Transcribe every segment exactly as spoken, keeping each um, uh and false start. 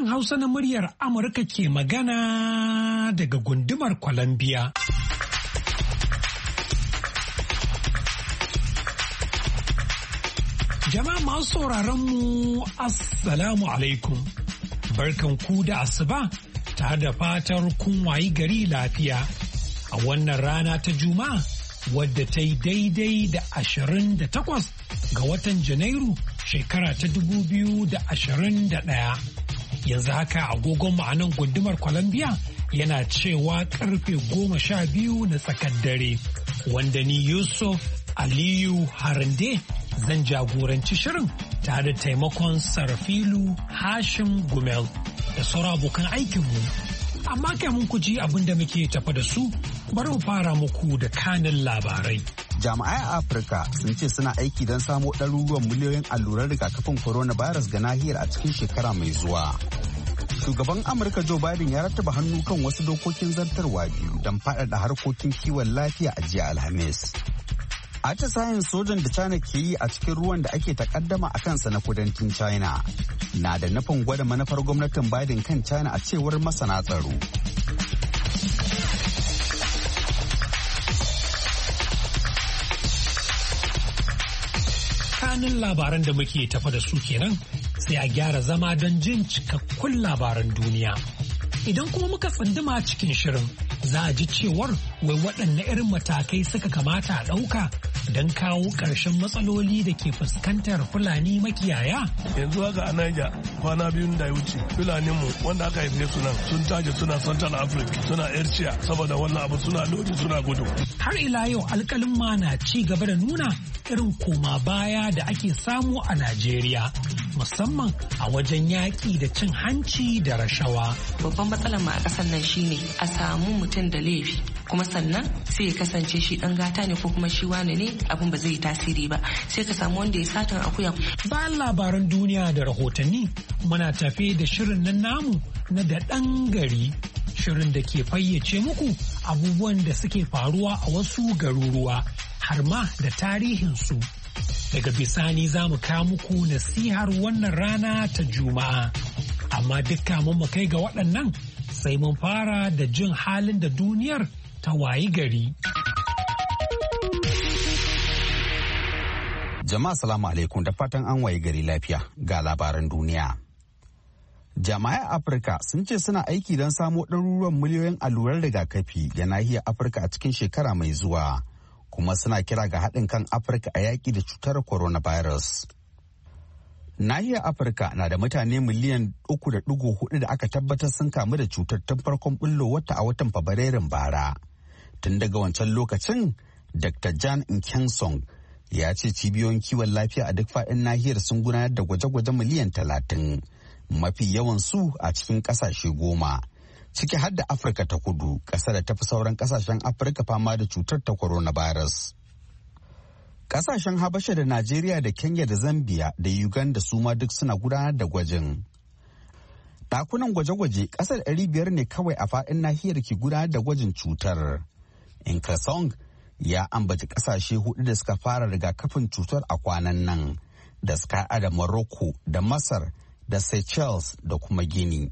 Sashen Hausa na muryar Amurka ke magana daga gundumar Columbia. Jama'a masu sauraron mu Assalamu alaikum. Barkan ku da asuba tare da fatar kun wayi gari lafiya a wannan rana ta Juma'a wadda ta yi daidai da ashirin da takwas ga watan Janairu shekara ta dubu biyu da ashirin da ɗaya. Yanzu haka agogon ma'anan gundumar Columbia yana cewa karfe goma sha biyu na tsakar dare, wanda ni Yusuf Aliyu Harande zan jagoranci shirin tare da taimakon Sarfilu Hashim Gumel da sauran abokan aikinmu. Amma kamun ku ji abin da muke tafa da su, bari mu fara muku da kanin labarai. Jami'ai a Afirka sun ce suna aiki don samo ɗaruruwan miliyoyin alluran rigakafin coronavirus ga nahiyar a cikin shekara mai zuwa. Shugaban Amurka Joe Biden ya rattaba hannu kan wasu dokokin zartarwa biyu don faɗaɗa harkokin kiwon lafiya a jiya Alhamis. Atisayen sojan da China ke yi a cikin ruwan da ake takaddama a kansa na kudancin China na da nufin gwada manufar gwamnatin Biden kan China a cewar masana tsaro. Kanin labaran da muke tafa da su kenan sai a gyara zama don jin cikakkun labaran duniya. Idan kuma muka tsunduma cikin shirin za a ji cewar wai waɗanne irin matakai suka kamata a ɗauka don kawo ƙarshen matsaloli da ke fuskantar Fulani makiyaya. Yanzu haka a Niger kwana biyun da ya wuce Fulani mu wanda aka haife su nan sun tashi suna Central Africa suna Eritrea saboda wannan abu suna lodi suna gudu. Har ila yau alƙalin ma na ci gaba da nuna irin koma baya da ake samu a Najeriya musamman a wajen yaƙi da cin hanci da rashawa. Babban matsalar ma a ƙasar nan shine a samu mutum da laifi kuma sannan sai ya kasance shi ɗan gata ne ko kuma shi wane ne abin ba zai yi tasiri ba sai ka samu wanda ya satan akuya. Bayan labaran duniya da rahotanni muna tafe da shirin nan namu na da ɗan gari, shirin da ke fayyace muku abubuwan da suke faruwa a wasu garuruwa har ma da tarihinsu. Daga bisani za mu kawo muku nasihar wannan rana ta Juma'a. Amma dukka mun mu kai ga waɗannan sai mun fara da jin halin da duniyar ta wayi gari. Jama'a salamu alaikum da fatan an wayi gari lafiya ga labaran duniya. Jami'ai Afirka sun ce suna aiki don samo ɗaruruwan miliyoyin alluran rigakafi ga nahiyar Afirka a cikin shekara mai zuwa. Kuma suna kira ga haɗin kan Afirka a yaƙi da cutar coronavirus. Nahiyar Afirka na da mutane miliyan uku da ɗigo hudu da aka tabbatar sun kamu da cutar tun farkon wata a watan Fabrairun bara. Tun daga wancan lokacin, Doctor Jan Nkensong ya ce cibiyoyin kiwon lafiya a duk faɗin nahiyar sun gudanar da gwaje-gwaje miliyan talatin, mafi yawan su a cikin ƙasashe goma. Ciki har da Afirka ta kudu, ƙasa da tafi sauran ƙasashen Afirka fama da cutar ta coronavirus. Ƙasashen Habasha da Najeriya da Kenya da Zambia da Uganda su ma duk suna gudanar da gwajin. Ɗakunan gwaje-gwaje ƙasar ɗari biyar ne kawai a faɗin nahiyar ke gudanar da gwajin cutar. Nkesong ya ambaci ƙasashe hudu da suka fara rigakafin cutar a kwanan nan, da suka haɗa da Morocco da Masar da Seychelles da kuma Guinea.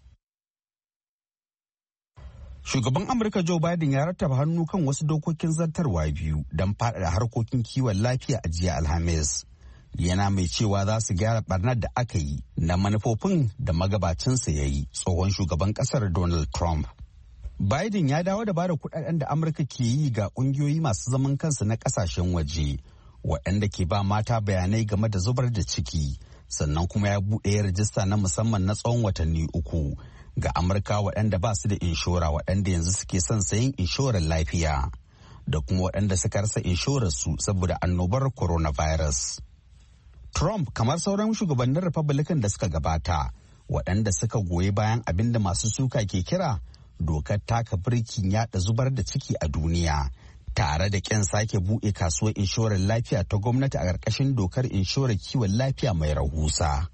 Shugaban Amurka Joe Biden ya rattaba hannu kan wasu dokokin zartarwa biyu don faɗaɗa harkokin kiwon lafiya a jiya Alhamis. Yana mai cewa za su gyara barnar da aka yi na manufofin da magabacinsa ya yi, tsohon shugaban ƙasar Donald Trump. Biden ya dawo da bada kuɗaɗen da Amurka ke yi ga ƙungiyoyi masu zaman kansu na ƙasashen waje, waɗanda ke ba mata bayanai game da zubar da ciki, sannan kuma ya buɗe rajista na musamman na tsawon watanni uku. Ga Amurka waɗanda ba su da inshora waɗanda yanzu suke son sayin inshorar lafiya da kuma waɗanda suka rasa inshorarsu saboda annobar coronavirus. Trump, kamar sauran shugabannin Republican da suka gabata, waɗanda suka goyi bayan abin da masu suka ke kira dokar taka birkin yaɗa zubar da ciki a duniya, tare da ƙin sake buɗe kasuwar inshorar lafiya ta gwamnati a ƙarƙashin dokar inshorar kiwon lafiya mai rahusa.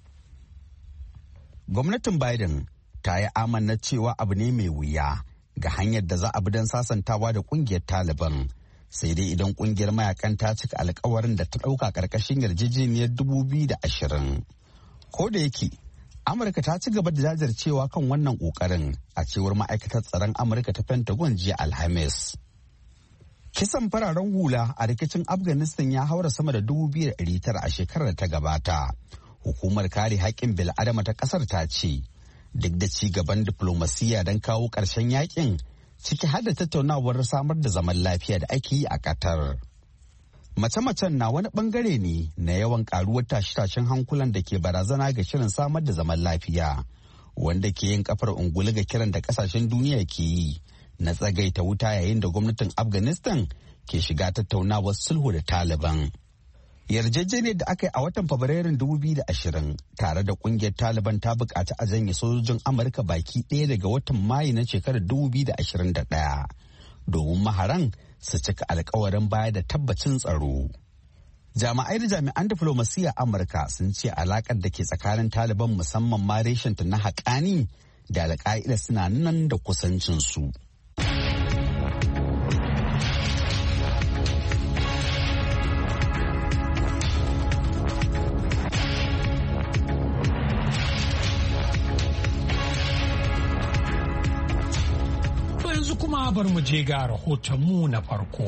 Gwamnatin Biden ta yi amanna cewa abu ne mai wuya ga hanyar da za a bi don sasantawa da kungiyar Taliban, sai dai idan kungiyar mayakan ta cika alkawarin da ta ɗauka ƙarƙashin yarjejeniyar dubu biyu da ashirin. Ko da yake Amurka ta ci gaba da jajircewa kan wannan ƙoƙarin a cewar ma'aikatar tsaron Amurka ta Pentagon jiya Alhamis. Kisan fararen hula a rikicin Afghanistan ya haura sama da dubu biyu da ɗari tara a shekarar da ta gabata. Hukumar kare haƙƙin bil'adama ta ƙasar ta ce, duk da ci gaban diflomasiyya don kawo ƙarshen yakin, ciki har da tattaunawar samar da zaman lafiya da ake yi a Qatar. Mace-macen na wani bangare ne na yawan karuwar tashe-tashen hankulan da ke barazana ga shirin samar da zaman lafiya, wanda ke yin kafar ungulu ga kiran da kasashen duniya ke yi na tsagaita wuta yayin da gwamnatin Afghanistan ke shiga tattaunawar sulhu da Taliban. Yarjejeniyar da aka yi a watan Fabrairun dubu biyu da ashirin tare da kungiyar Taliban ta bukaci a janye sojojin Amurka baki ɗaya daga watan Mayu na shekarar dubu biyu da ashirin da ɗaya domin maharan su cika alkawarin baya da tabbacin tsaro. Jami'ai da jami'an diflomasiyya Amurka sun ce alakar da ke tsakanin Taliban musamman ma reshenta na haƙani da alƙa'ida suna nan da kusancinsu. Yanzu kuma bar mu je ga rahotonmu na farko.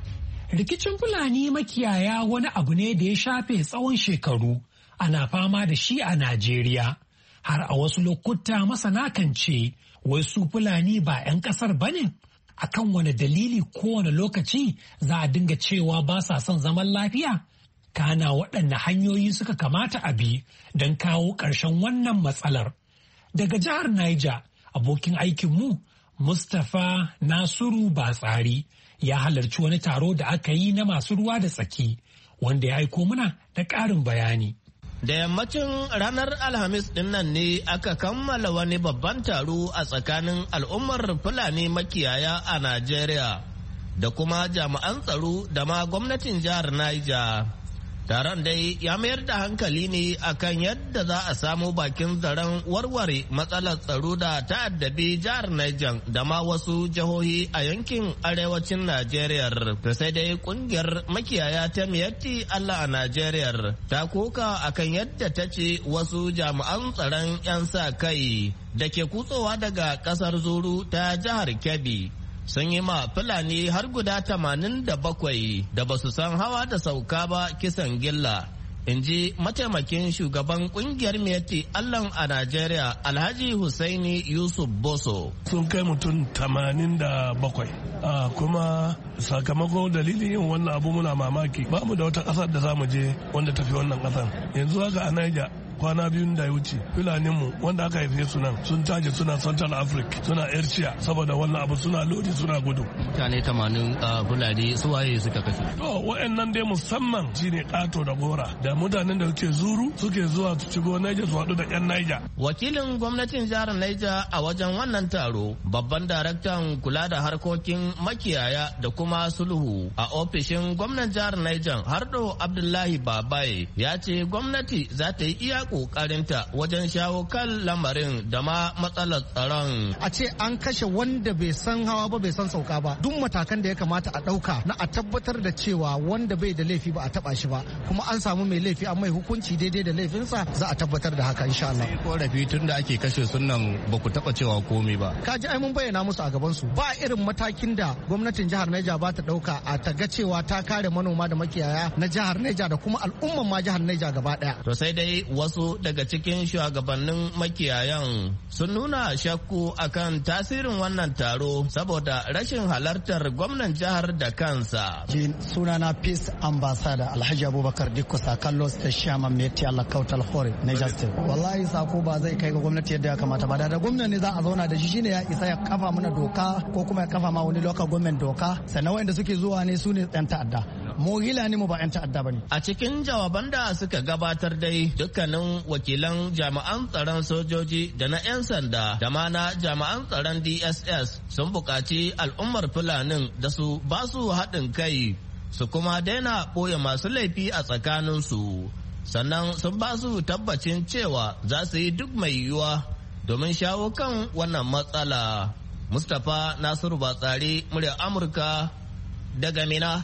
Rikicin Fulani makiyaya wani abu ne da ya shafe tsawon shekaru ana fama da shi a Najeriya. Har a wasu lokuta masana kan ce wai su Fulani ba 'yan ƙasar ba ne? Akan wani dalili kowane lokaci za a dinga cewa ba sa son zaman lafiya? Kana waɗanne hanyoyi suka kamata a bi don kawo ƙarshen wannan matsalar? Daga jihar Niger, abokin aikinmu Mustapha Nasiru Batsari ya halarci wani taro da aka yi na masu ruwa da tsaki wanda ya aiko muna da ƙarin bayani. Da yammacin ranar Alhamis ɗin nan ne aka kammala wani babban taro a tsakanin al'ummar Fulani makiyaya a Najeriya da kuma jami'an tsaro da ma gwamnatin jihar Niger. Taron dai ya mayar da hankali ne akan yadda za a samu bakin zaren warware matsalar tsaro da ta'addabi jihar Niger da ma wasu jihohi a yankin arewacin Najeriya. Da sai dai kungiyar makiyaya ta Miyatti Allah a Najeriya ta koka akan yadda ta ce wasu jami'an tsaron 'yan sa kai da ke kutsowa daga kasar Zuru ta jihar Kebbi sun yi ma Fulani har guda tamanin da bakwai da ba su san hawa da sauka ba kisan gilla. In ji mataimakin shugaban kungiyar Miyatti Allah a Najeriya Alhaji Hussaini Yusuf Boso. Sun kai mutum tamanin da bakwai. Ah, kuma sakamakon dalilin yin wannan abu muna mamaki ba mu da wata ƙasar da za mu je wanda tafi wannan ƙasar. Yanzu haka a Niger kwana biyun da ya wuce filaninmu wanda aka haife su nan sun tashi suna Central Africa suna Erciya saboda wannan abu suna lodi suna gudu. Mutane tamanin fulani su waye suka kashe? To wa'annan dai musamman shine Kato da Gora da mutanen da suke Zuru suke zuwa su shigo Niger su haɗu da 'yan Niger. Wakilin gwamnatin jihar Niger a wajen wannan taro babban daraktan kula da harkokin makiyaya da kuma sulhu a ofishin gwamnan jihar Niger Hardo Abdullahi Babaye ya ce gwamnati za ta yi iya kokarinta wajen shawo kan lamarin da ma matsalar tsaron. A ce an kashe wanda bai san hawa ba bai san sauka ba. Duk matakan da ya kamata a ɗauka na a tabbatar da cewa wanda bai da laifi ba a taba shi ba kuma an samu mai laifi an mai hukunci daidai da laifinsa za a tabbatar da haka insha Allah. Korafi tun da ake kashe sunan ba ku taba cewa komai ba. Ka ji ai mun bayyana musu a gaban su ba irin matakin da gwamnatin jihar Niger ba ta ɗauka a ta ga cewa ta kare manoma da makiyaya na jihar Niger da kuma al'umman ma jihar Niger gaba daya. To sai dai wasu daga cikin shugabannin makiyayan sun nuna shakku akan tasirin wannan taro saboda rashin halartar gwamnan jihar da kansa. Sunana Peace Ambassador Alhaji Abubakar Dikko Sakallo State Chairman Meti Allah Kautal Hore Niger State. Wallahi sako ba zai kai ga gwamnati yadda ya kamata ba da gwamnati ne za a zauna da shi shine ya isa ya kafa mana doka ko kuma ya kafa ma wani local government doka sannan wanda suke zuwa ne su ne yan ta'adda. Mu gila ne mu ba yan ta'adda bane. A cikin jawaban da suka gabatar dai dukkanin wakilan jami'an tsaron sojoji da na 'yan sanda da ma na jami'an tsaron D S S sun buƙaci al'ummar Fulanin da su ba su haɗin kai su kuma daina ɓoye masu laifi a tsakaninsu sannan sun ba su tabbacin cewa za su yi duk mai yiwuwa domin shawo kan wannan matsala. Mustapha Nasiru Batsari, muryar Amurka daga Mina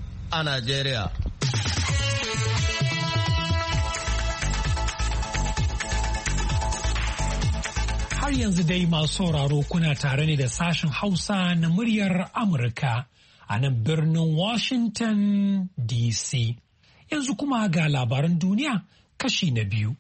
a Najeriya. Har yanzu dai masu sauraro kuna tare ne da sashen Hausa na muryar Amurka a nan birnin Washington D C. Yanzu kuma ga labaran duniya kashi na biyu.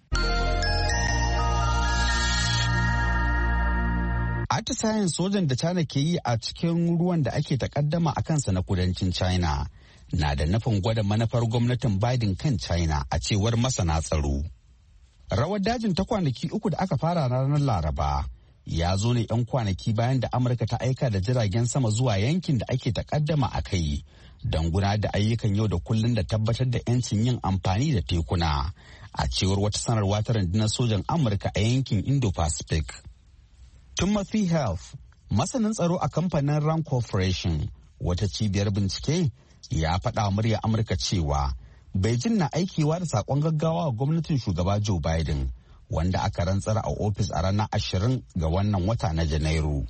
Atisayen sojan da China ke yi a cikin ruwan da ake takaddama a kansa na kudancin China na da nufin gwada manufar gwamnatin Biden kan China a cewar masana tsaro. Rawar dajin ta kwanaki uku da aka fara ranar Laraba ya zo ne 'yan kwanaki bayan da Amurka ta aika da jiragen sama zuwa yankin da ake takaddama a kai don gudanar da ayyukan yau da kullum da tabbatar da 'yancin yin amfani da tekuna a cewar wata sanarwa ta rundunar sojan Amurka a yankin Indo-Pacific. Timothy Health, masanin tsaro a kamfanin Rand Corporation, wata cibiyar bincike, ya faɗa murya Amurka cewa Beijing na aikewa da saƙon gaggawa wa gwamnatin shugaba Joe Biden, wanda aka rantsar a ofis a ranar ashirin ga wannan wata na Janairu.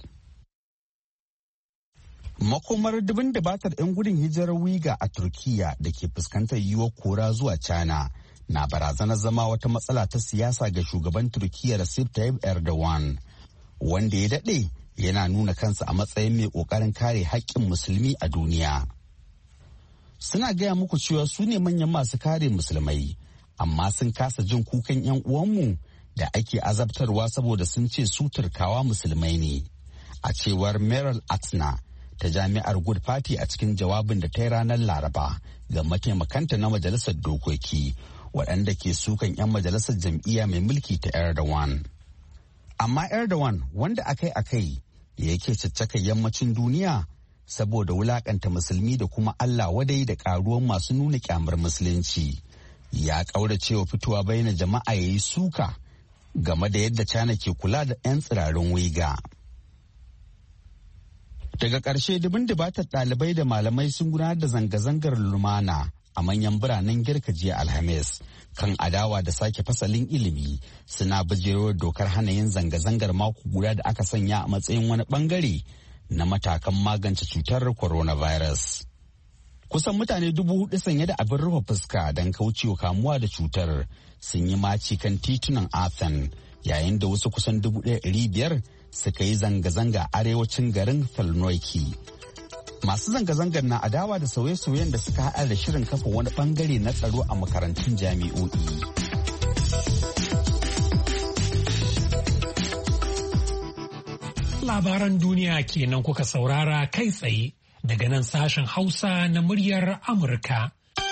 Makomar dubin dabatar 'yan gudun hijirar Wiga a Turkiya da ke fuskantar yiwuwar kora zuwa China na barazanar zama wata matsala ta siyasa ga shugaban Turkiya Recep Tayyip Erdogan, wanda ya daɗe yana nuna kansa a matsayin mai ƙoƙarin kare haƙƙin musulmi a duniya. Suna gaya muku cewa su ne manyan masu kare musulmai, amma sun kasa jin kukan 'yan uwanmu da ake azabtarwa saboda sun ce su Turkawa musulmai ne, a cewar Meral Atna ta jami'ar Good Party a cikin jawabin da ta yi ranar Laraba ga mataimakanta na majalisar dokoki waɗanda ke sukan 'yan majalisar jam'iyya mai mulki ta Erdogan. Amma Erdogan, wanda akai-akai yake caccaka yammacin duniya saboda wulakanta musulmi da kuma Allah wadai da karuwan masu nuna kyamar musulunci, ya kauracewa fitowa bayyana jama'a ya yi suka game da yadda China ke kula da 'yan tsirarin Wiga. Daga ƙarshe dubin dubatar ɗalibai da malamai sun gudanar da zanga-zangar lumana a manyan biranen Girka jiya Alhamis kan adawa da sake fasalin ilimi, suna bijirowar dokar hana yin zanga-zangar mako guda da aka sanya a matsayin wani bangare na matakan magance cutar coronavirus. Kusan mutane dubu hudu sanye da abin rufe fuska don kaucewa kamuwa da cutar sun yi maci kan titunan Athens, yayin da wasu kusan dubu ɗaya ɗari biyar suka yi zanga-zanga arewacin garin Thessaloniki. Masu zanga-zangar na adawa da sauye-sauyen da suka haɗa da shirin kafa wani bangare na tsaro a makarantun jami'o'i. Labaran duniya kenan kuka saurara kai tsaye daga nan sashen Hausa na muryar Amurka.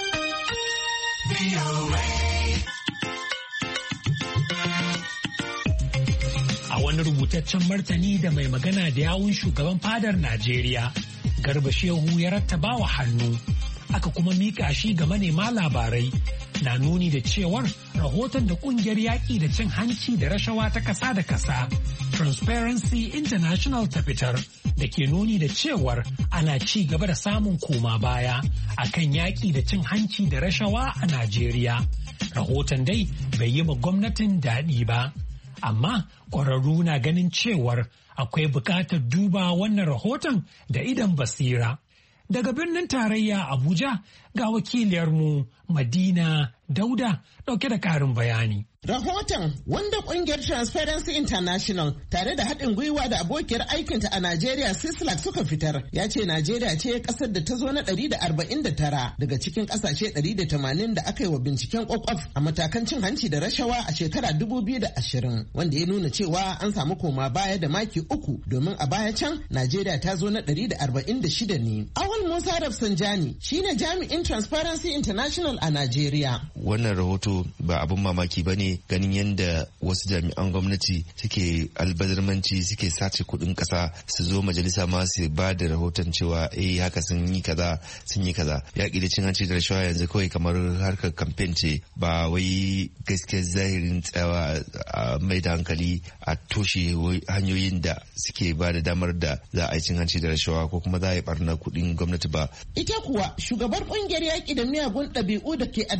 A wani rubutaccen martani da mai magana da yawun shugaban fadar Najeriya, Garba Shehu ya rattaba wa hannu, aka kuma mika shi ga manema labarai, na nuni da cewar rahoton da kungiyar yaƙi da cin hanci da rashawa ta ƙasa da ƙasa Transparency International ta fitar, da ke nuni da cewar ana ci gaba da samun koma baya akan yaƙi da cin hanci da rashawa a Najeriya. Rahoton dai bai yi ma gwamnatin daɗi ba, amma ƙwararru na ganin cewar akwai buƙatar duba wannan rahoton da idan basira. Daga birnin tarayya Abuja ga wakiliyarmu Madina Dauda ɗauke da ƙarin bayani. Rahoton, wanda kungiyar Transparency International tare da haɗin gwiwa da abokiyar aikinta a Najeriya Sislak suka fitar, ya ce Najeriya ce ƙasar da ta zo na ɗari da arba'in da tara daga cikin ƙasashe ɗari da tamanin da aka yi wa binciken ƙwaƙwaf a matakan cin hanci da rashawa a shekara dubu biyu da ashirin, wanda ya nuna cewa an samu koma baya da maki uku, domin a baya can Najeriya ta zo na ɗari da arba'in da shida ne. Awal Musa Rafsanjani shine jami'in Transparency International a Najeriya. Wannan rahoto ba abin mamaki ba ne, ganin yadda wasu jami'an gwamnati suke albazarmanci, suke sace kuɗin ƙasa, su zo majalisa ma su ba da rahoton cewa eh haka sun yi kaza sun yi kaza. Yaƙi da cin hanci da rashawa yanzu kawai kamar harkar kamfen ce, ba wai gaskiyar zahirin tsayawa a mai da hankali a toshe hanyoyin da suke ba da damar da za a yi cin hanci da rashawa ko kuma za a yi barna kuɗin gwamnati ba. Ita kuwa shugabar ƙungiyar yaƙi da miyagun ɗabi'u da ke addabar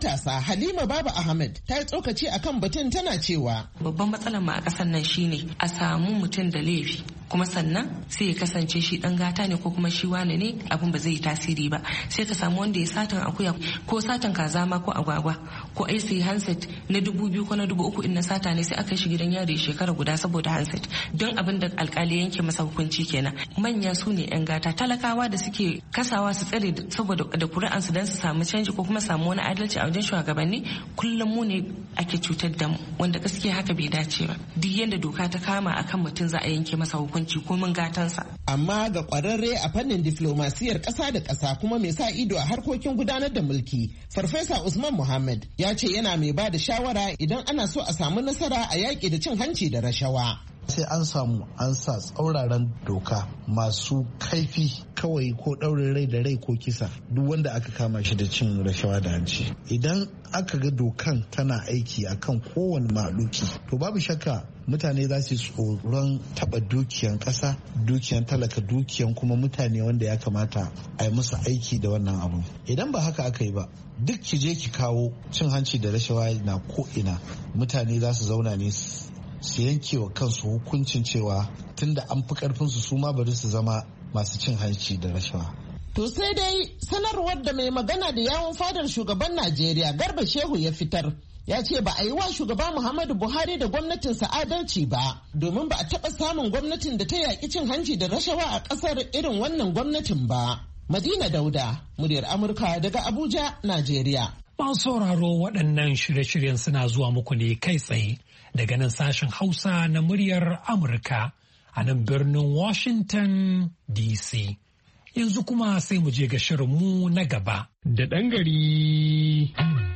matasa Halima Baba Ahmed ta yi tsokaci akan batun tana cewa babban matsalar mu a ƙasar nan shine a samu mutum da laifi kuma sannan sai ya kasance shi dan gata ne ko kuma shi wane ne abin ba zai yi tasiri ba. Sai ka samu wanda ya satan akuya ko satan kaza ma ko agwagwa ko ai sai handset na dubu biyu ko na dubu uku in na sata ne sai aka shi gidan yari shekara guda saboda handset don abin da alkali yanke masa hukunci kenan. Manya su ne yan gata, talakawa da suke kasawa su tsare saboda da kuri'ansu don su samu canji ko kuma samu wani adalci a wajen shugabanni kullum mu ne ake cutar da mu, wanda gaskiya haka bai dace ba. Duk yanda doka ta kama akan mutum za a yanke masa hukunci ko mun gatansa. Amma ga kwararre a fannin diflomasiyar ƙasa da ƙasa kuma mai sa ido a harkokin gudanar da mulki, Farfesa Usman Muhammad ya ce yana mai ba da shawara idan ana so a samu nasara a yaƙi da cin hanci da rashawa. Sai an samu an sa tsauraran doka masu kaifi, kawai ko ɗaurin rai da rai ko kisa duk wanda aka kama shi da cin rashawa da hanci. Idan aka ga dokan tana aiki akan kowane maluki to babu shakka mutane za su tsoron taba dukiyan ƙasa, dukiyan talaka, dukiyan kuma mutane wanda ya kamata a yi musu aiki da wannan abu. Idan ba haka aka yi ba, duk ki je ki kawo cin hanci da rashawa na ko ina, mutane za su zauna ne su yanke wa kansu hukuncin cewa tunda an fi karfinsu su ma bari su zama masu cin hanci da rashawa. To sai dai sanarwar da mai magana da yawon fadar shugaban Najeriya Garba Shehu ya fitar ya ce ba a yi wa shugaba Muhammadu Buhari da gwamnatinsa adalci ba, domin ba a taɓa samun gwamnatin da ta yaƙi cin hanci da rashawa a ƙasar irin wannan gwamnatin ba. Madina Dauda, muryar Amurka daga Abuja, Najeriya. Masu sauraro waɗannan shirye-shiryen suna zuwa muku ne kai tsaye daga nan sashen Hausa na muryar Amurka a nan birnin Washington D C. Yanzu kuma sai mu je ga shirinmu na gaba. Da ɗan gari.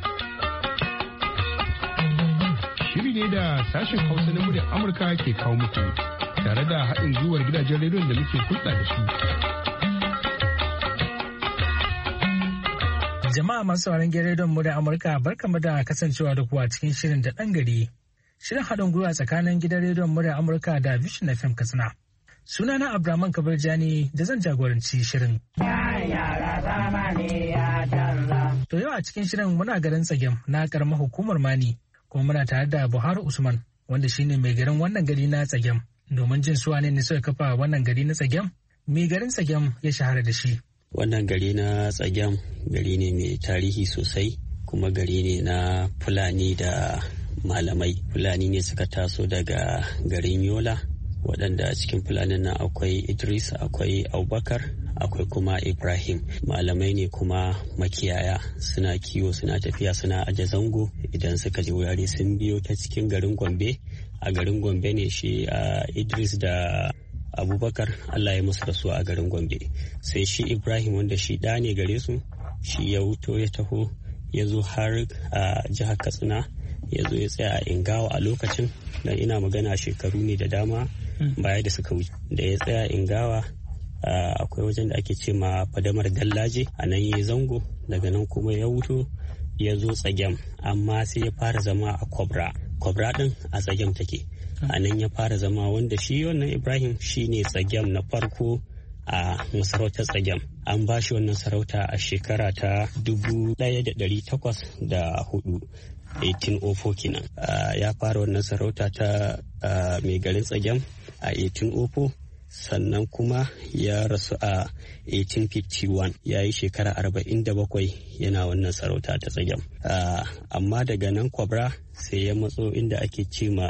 Shiri ne da sashen Hausa na muryar Amurka ke kawo muku tare da haɗin gwiwar gidajen rediyon da muke hulɗa da su. Jama'a masu sauraron gidan rediyon muryar Amurka barkamu da kasancewa da ku a cikin shirin da ɗan gari. Shirin haɗin gwiwa tsakanin gidan rediyon muryar Amurka da Vision F M Katsina. Sunana Abdulrahman Kabir Jani da zan jagoranci shirin. To yau a cikin shirin muna garin Tsagem na karamar hukumar Mani kuma muna tare da Buhari Usman wanda shine mai garin wannan gari na Tsagem. Domin jin su wane ne suka kafa wannan gari na Tsagem, mai garin Tsagem ya shahara da shi. Wannan gari na Tsagem gari ne mai tarihi sosai kuma gari ne na Fulani da malamai. Fulani ne suka taso daga garin Yola, waɗanda cikin Fulanin nan akwai Idris, akwai Abubakar, akwai kuma Ibrahim. Malamai ne kuma makiyaya, suna kiwo, suna tafiya, suna aje zango idan suka je wurare sun biyo ta cikin garin Gombe. A garin Gombe ne shi a Idris da Abubakar Allah ya musu rasuwa a garin Gombe. Sai shi Ibrahim wanda shi ɗa ne gare su, shi ya wuto ya taho ya zo har a jihar Katsina, ya zo ya tsaya a Ingawa a lokacin, dan ina magana shekaru ne da dama baya da suka wuce. Da ya tsaya Ingawa akwai wajen da ake ce ma fadamar Dallaje, a nan ya zango, daga nan kuma ya wuto ya zo Tsagem, amma sai ya fara zama a Kobra. Kobra din a Tsagem take. A nan ya fara zama, wanda shi wannan Ibrahim shi ne Tsagem na farko a masarautar Tsagem. An ba shi wannan sarauta a shekara ta dubu ɗaya da ɗari takwas da hudu. eighteen oh four kenan. Ya fara wannan sarauta ta mai garin Tsagem a eighteen oh four, sannan kuma ya rasu a eighteen fifty-one. Ya yi shekara arba'in da bakwai yana wannan sarauta ta Tsagem. Amma daga nan Kwabra sai ya matso inda ake ce ma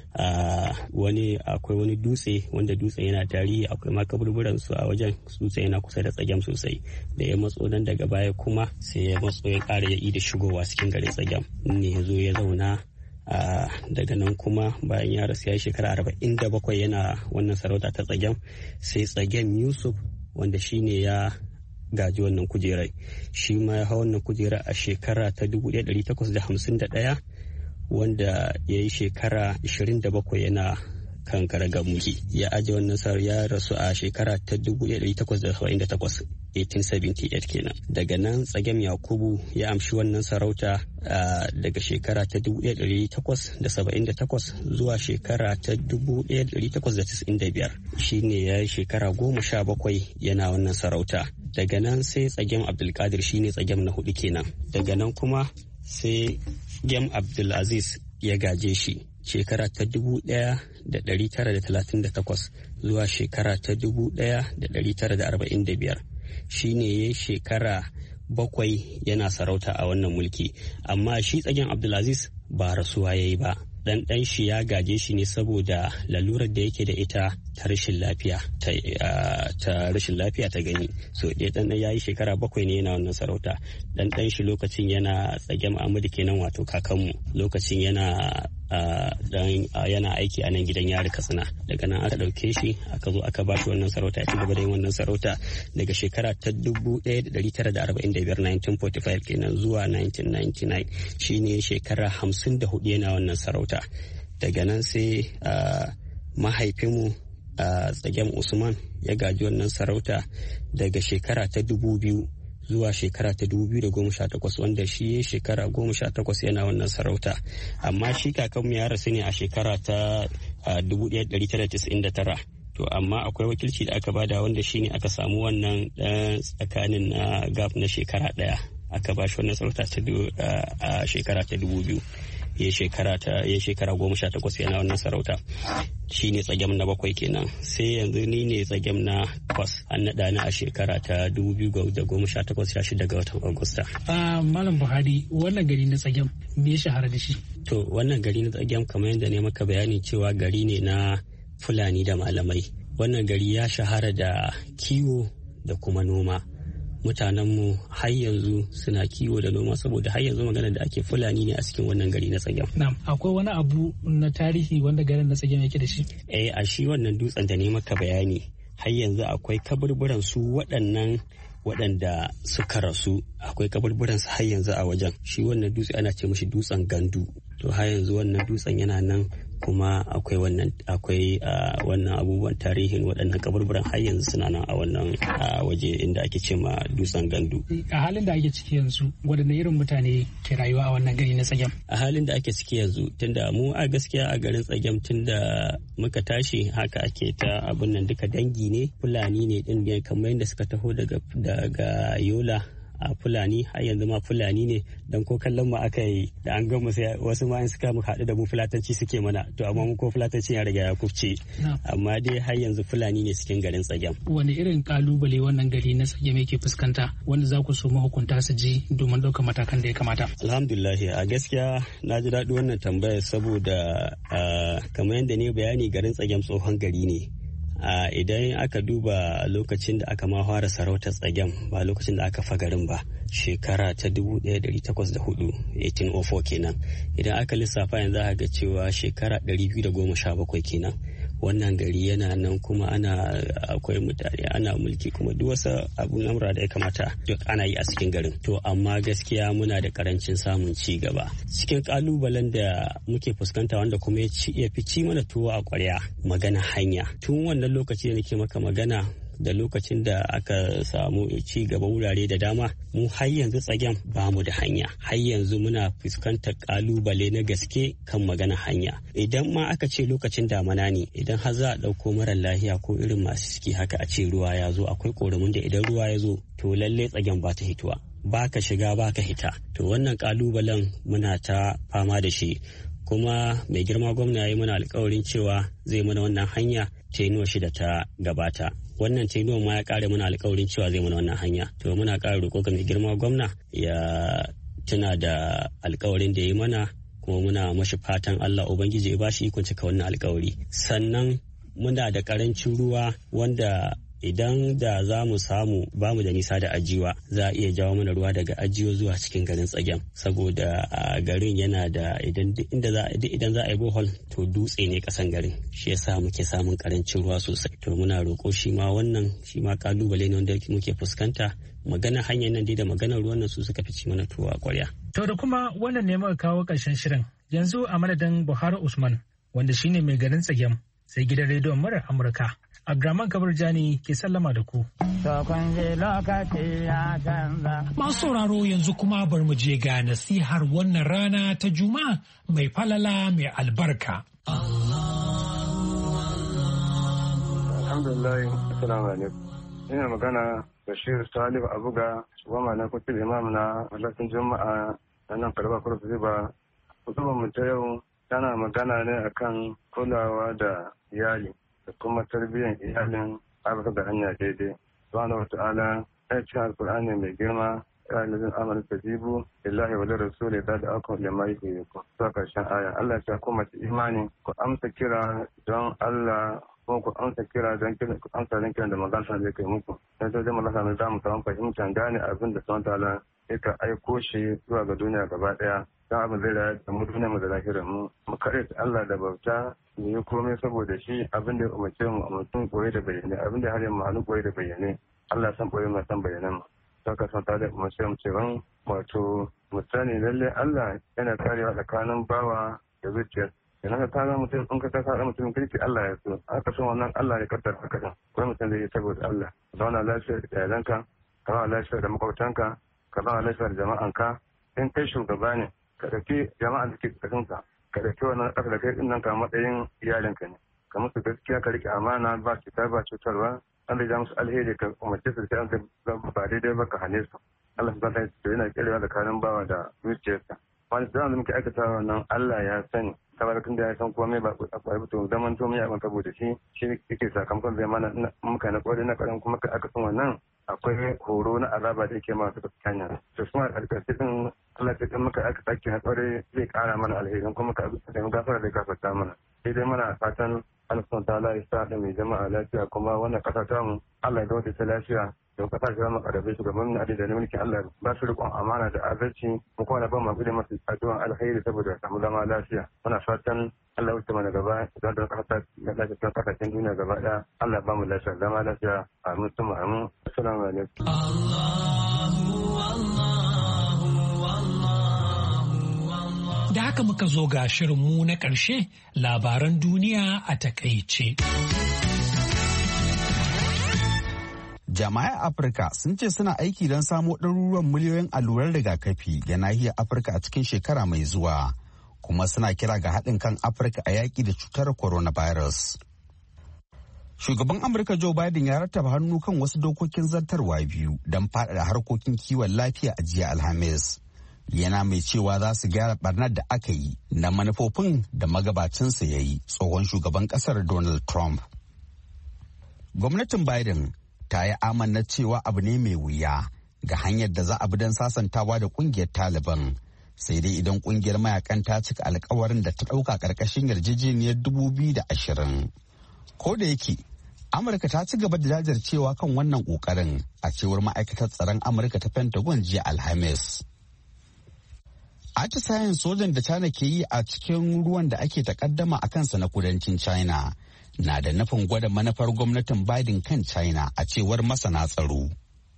wani akwai wani dutse, wanda dutse yana tarihi, akwai ma kaburburan su a wajen. Dutse yana kusa da Tsagem sosai. Da ya matso nan daga baya kuma sai ya matso ya ƙara ya da shigowa cikin garin Tsagem, ne ya zo ya zauna. Uh, daga nan kuma bayan ya rasu ya yi shekara arba'in da bakwai yana wannan sarauta ta Tsagem, sai Tsagem Yusuf wanda shi ne ya gaji wannan kujerai, shi ma ya hau wannan kujera a shekara ta dubu ɗaya ɗari takwas da hamsin da ɗaya, wanda ya yi shekara ashirin da bakwai yana kan karagar mulki. Ya aje wannan sarauta, ya rasu a shekara ta dubu ɗaya ɗari takwas da saba'in da takwas, eighteen seventy-eight kenan. Daga nan Tsagem Yakubu ya amshi wannan sarauta uh, daga shekara ta dubu ɗaya ɗari takwas da saba'in da takwas zuwa shekara ta dubu ɗaya ɗari takwas da tisa'in da biyar. Shi ne ya yi shekara goma sha bakwai yana wannan sarauta. Daga nan sai Tsagem Abdulkadir, shi ne Tsagem na hudu kenan. Daga nan kuma sai Gem Abdulaziz ya gaje shi shekara ta dubu ɗaya da ɗari tara da talatin da takwas zuwa shekara ta dubu ɗaya da ɗari tara da arba'in da biyar. Shi ne ya shekara bakwai yana sarauta a wannan mulki, amma shi tsagen Abdulaziz ba rasuwa ya yi ba. Dan dan shi ya gaje shi ne saboda lalurar da yake da ita ta rashin lafiya ta, uh, ta rashin lafiya ta gani. So dai dan dan yayi shekara bakwai ne yana wannan sarauta. Dan dan shi lokacin yana tsage Muhammadu kenan wato kakanmu, lokacin yana uh, dan uh, yana aiki a nan gidan yari Katsina. Daga nan aka dauke shi aka zo aka ba shi wannan sarauta, ya ci gaba da yin wannan sarauta daga shekara ta dubu ɗaya da ɗari tara da arba'in da biyar nineteen forty-five kenan zuwa nineteen ninety-nine, shine shekara hamsin da hudu yana wannan sarauta. Daga nan sai uh, mahaifinmu a uh, tsagen Usman ya gaji wannan sarauta daga shekara ta dubu biyu zuwa shekara ta dubu biyu da goma sha takwas, wanda shi ya shekara goma sha takwas yana wannan sarauta. Amma shi kakanmu ya rasu ne a shekara ta uh, dubu ɗaya da ɗari tara da tisa'in da tara. To amma akwai wakilci da aka bada wanda shi ne aka samu wannan uh, tsakanin na uh, gap na shekara ɗaya, aka ba shi wannan sarauta ta a uh, shekara ta dubu biyu. ya shekara ta ya shekara goma sha takwas yana wannan sarauta, shi ne tsagem na bakwai kenan. Sai yanzu ni ne tsagem na takwas, an naɗa ni a shekara ta dubu biyu da goma sha takwas, sha shida ga watan Agusta. Malam Buhari, wannan gari na tsagem me ya shahara da shi? To wannan gari na tsagem kamar yadda ne maka bayani cewa gari ne na Fulani da malamai. Wannan gari ya shahara da kiwo da kuma noma. Mutanenmu har yanzu suna kiwo da noma saboda har yanzu magana da ake Fulani ne a cikin wannan gari na Tsagem. Na'am, akwai wani abu na tarihi wanda garin na Tsagem yake da shi? Eh, a shi wannan dutsen da ne maka bayani har yanzu akwai kaburburan su waɗannan waɗanda suka rasu, akwai kaburburan su har yanzu a wajen. Shi wannan dutse ana ce mishi dutsen Gandu. To har yanzu wannan dutsen yana nan, kuma akwai wannan akwai wannan abubuwan tarihin waɗannan kaburburan har yanzu suna nan a wannan waje inda ake ce ma dutsen Gandu. A halin da ake ciki yanzu, waɗanne irin mutane ke rayuwa a wannan gari na Tsagem? A halin da ake ciki yanzu, tunda mu a gaskiya a garin Tsagem tunda muka tashi haka ake ta abin nan, duka dangi ne, Fulani ne din kamar yadda suka taho daga daga Yola. A Fulani har yanzu ma Fulani ne, dan ko kallon mu aka yi da an gama sai wasu ma in suka mu haɗu da mu Fulatanci suke mana, to amma mu ko Fulatanci ya riga ya kufce, amma dai har yanzu Fulani ne cikin garin Tsagem. Wani irin kalubale wannan gari na Tsagem yake fuskanta wanda za ku so mahukunta su ji domin ɗaukar matakan da ya kamata? Alhamdulillah, a gaskiya na ji daɗi wannan tambayar saboda kamar yadda ne bayani, garin Tsagem tsohon gari ne. Uh, idan aka duba lokacin da aka ma fara sarautar Tsagem, ba lokacin da aka fagarin ba, shekara ta dubu ɗaya da ɗari takwas da hudu, eighteen oh four kenan. Idan aka lissafa yanzu aka ga cewa shekara ɗari biyu da goma sha bakwai kenan. Wannan gari yana nan, kuma ana akwai mutane, ana mulki, kuma duk wasu abun lamura da ya kamata duk ana yi a cikin garin. To amma gaskiya muna da karancin samun ci gaba. Cikin kalubalen da muke fuskanta wanda kuma ya fi ci mana tuwo a ƙwarya, magana hanya. Tun wannan lokaci da nake maka magana da lokacin da aka samu ci gaba wurare da dama, mu har yanzu Tsagem ba mu da hanya. Har yanzu muna fuskantar kalubale na gaske kan magana hanya. Idan ma aka ce lokacin damana ne, idan har za a ɗauko mara lahiya ko irin masu ciki haka, a ce ruwa ya zo, akwai ƙoramin da idan ruwa ya zo to lalle Tsagem ba ta hituwa, ba ka shiga ba ka hita. To wannan kalubalen muna ta fama da shi, kuma mai girma gwamna ya yi mana alkawarin cewa zai mana wannan hanya tenuwa shida ta gabata. Wannan tenuwa ma ya kare mana alkawarin cewa zai mana wannan hanya. To muna kara roƙo ga mai girma gwamna ya tuna da alkawarin da ya yi mana, kuma muna mashi fatan Allah Ubangiji ya bashi ikon cika wannan alkawari. Sannan muna da karancin ruwa wanda idan da za mu samu ba mu da nisa da ajiwa, za a iya jawo mana ruwa daga ajiyo zuwa cikin garin Tsagem, saboda a garin yana da idan inda za idan za a yi bohol to dutse ne kasan garin, shi yasa muke samun karancin ruwa sosai. To muna roƙo shi ma wannan shi ma kalubale ne wanda muke fuskanta. Magana hanyar nan dai da maganar ruwan nan su suka fice mana tuwa a ƙwarya. To da kuma wannan ne muka kawo ƙarshen shirin. Yanzu a madadin Buhari Usman wanda shine mai garin Tsagem, sai gidan rediyon murar Amurka. Abdurrahman Kabir Jani ke sallama da ku. Masu sauraro, yanzu kuma bar mu je ga nasihar wannan rana ta Juma'a mai falala mai albarka. Alhamdulillah, assalamu alaikum. Ina magana Bashir Talib Abuga, shugaba na kotun imam na masallacin Juma'a nan karba kurkuku ba. Kutuba mu ta yau tana magana ne akan kulawa da iyali da kuma tarbiyyar iyalin abu da hanya daidai. Subhanahu wa ta'ala ya ce alkur'ani mai girma ya nufin amal tajibu lillahi wa lirrasuli da da aka lima yi ku zuwa karshen aya. Allah ya kuma masu imani ku amsa kira don Allah ko ku amsa kira don ku amsa don kiran da magana zai kai muku. Dan sai mu lasa da mu samu fahimtar gane abin da Subhanahu wa ta'ala ya aiko shi zuwa ga duniya gaba daya. Dan abin zai rayar da mu duniya mu da lahirar mu. Mu kare Allah da bauta mu yi komai saboda shi abin da ya umarce mu a mutum koyi da bayyane abin da har yamma hannu koyi da bayyane. Allah san koyi mu san bayanan mu. Saka san ta da mu sai mu ce ran wato mutane lalle Allah yana karewa tsakanin bawa da zuciya. Idan ka kaga mutum in ka kaga mutum kirki Allah ya so. Aka san wannan Allah ya kaddara haka din. Kuma mutum zai yi saboda Allah. Zauna lafiya da iyalanka, ka zauna lafiya da makwabtanka, ka zauna lafiya da jama'anka. In kai shugaba ne, ka ɗauki jama'an da ke ƙarƙashinka, ka ɗauki wannan ƙasa da kai ɗin nan ka matsayin iyalinka ne. Ka musu gaskiya ka riƙe amana ba cuta ba cutarwa. Allah ya musu alheri ka umarce su sai an ba daidai ba ka hane su. Allah su zanta su yana kirewa da kanin bawa da zuciyarsa. Wani zaman da muke aikata wannan Allah ya sani. Saboda tun da ya san komai ba a kwaye to zaman to mai abin saboda shi shi yake sakamakon zai mana muka na kwarai na karin kuma ka aka san wannan akwai horo na azaba da yake masu kanya. To kuma a ƙarƙashin din Allah ya kan muka aka sake na kwarai zai ƙara mana alherin kuma ka da mu gafara da gafarta mana. Sai dai muna fatan Allah subhanahu ta'ala ya sa da mai jama'a lafiya kuma wannan ƙasa ta mu Allah ya dawo ta lafiya don ƙasa ta zama ƙarfi shugaban na da mulkin Allah ba su riƙon amana da adalci mu kuma na ban mu gode masu addu'an alheri saboda samu zama lafiya muna fatan Allah ya wuce mana gaba don da ƙasa da lafiya ƙasashen duniya gaba ɗaya Allah ba mu lafiya zama lafiya amin tuma amin assalamu alaikum da haka muka zo ga shirinmu na ƙarshe labaran duniya a takaice. Jama'ai Afirka sun ce suna aiki don samo ɗaruruwan miliyoyin allurar rigakafi ga nahiyar Afirka a cikin shekara mai zuwa, kuma suna kira ga haɗin kan Afirka a yaƙi da cutar coronavirus. Shugaban Amurka Joe Biden ya rattaba hannu kan wasu dokokin zartarwa biyu don faɗaɗa harkokin kiwon lafiya a jiya Alhamis. Yana mai cewa za su gyara barnar da aka yi na manufofin da magabacinsa ya yi tsohon shugaban ƙasar Donald Trump. Gwamnatin Biden ta yi amanna cewa abu ne mai wuya ga hanyar da za a bi don sasantawa da kungiyar Taliban, sai dai idan kungiyar mayakan ta cika alkawarin da ta ɗauka ƙarƙashin yarjejeniyar dubu biyu da ashirin. Ko da yake, Amurka ta ci gaba da jajircewa kan wannan ƙoƙarin a cewar ma'aikatar tsaron Amurka ta Pentagon jiya Alhamis. Atisayen sojan da China ke yi a cikin ruwan da ake takaddama a kansa na kudancin China na da nufin gwada manufar gwamnatin Biden kan China a cewar masana tsaro.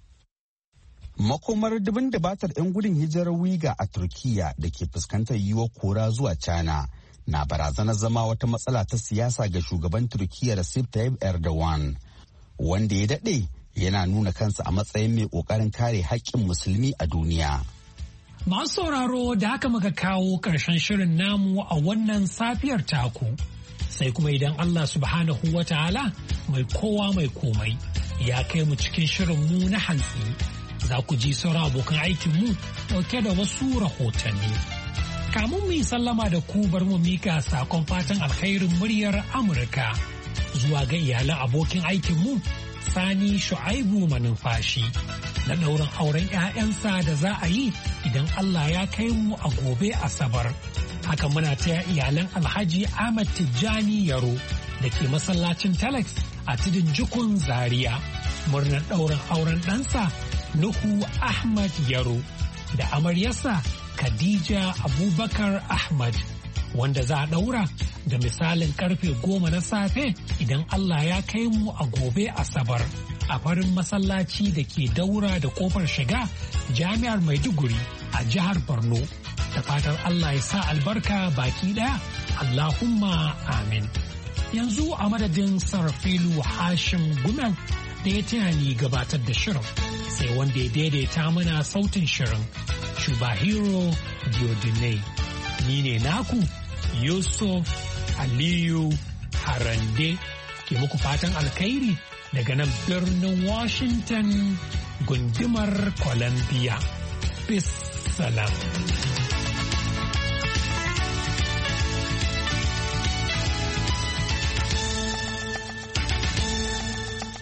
Makomar dubin dabatar 'yan gudun hijirar Wiga a Turkiya da ke fuskantar yiwuwar kora zuwa China na barazanar zama wata matsala ta siyasa ga shugaban Turkiya Recep Tayyip Erdogan, wanda ya daɗe yana nuna kansa a matsayin mai ƙoƙarin kare haƙƙin musulmi a duniya. Masu sauraro da haka muka kawo ƙarshen shirin namu a wannan safiyar taku. Sai kuma idan Allah subhanahu wa ta'ala mai kowa mai komai ya kai mu cikin shirin mu na hantsi, za ku ji sauran abokan aikinmu ɗauke da wasu rahotanni. Kamun mu yi sallama da ku bar mu mika sakon fatan alkhairin muryar Amurka zuwa ga iyalan abokin aikinmu Sani Shu'aibu Manumfashi na ɗaurin auren 'ya'yansa da za a yi idan Allah ya kai mu a gobe Asabar. Haka muna taya iyalan Alhaji Ahmad Tijjani Yaro da ke masallacin Telex a tudun Jukun Zaria murnar ɗaurin auren ɗansa Nuhu Ahmad Yaro da amaryarsa Khadija Abubakar Ahmad wanda za a ɗaura da misalin karfe goma na safe idan Allah ya kai mu a gobe Asabar a farin masallaci da ke daura da kofar shiga Jami'ar Maiduguri a jihar Borno. Da fatar Allah ya sa albarka baki ɗaya, Allahumma amin. Yanzu a madadin Sarfilu Hashim Gumel da ya taya ni gabatar da shirin, sai wanda ya daidaita mana sautin shirin, Shubahiro Diodine. Ni ne naku Yusuf Aliyu Harande ke muku fatan alkhairi daga nan birnin Washington gundumar Columbia. Peace salam.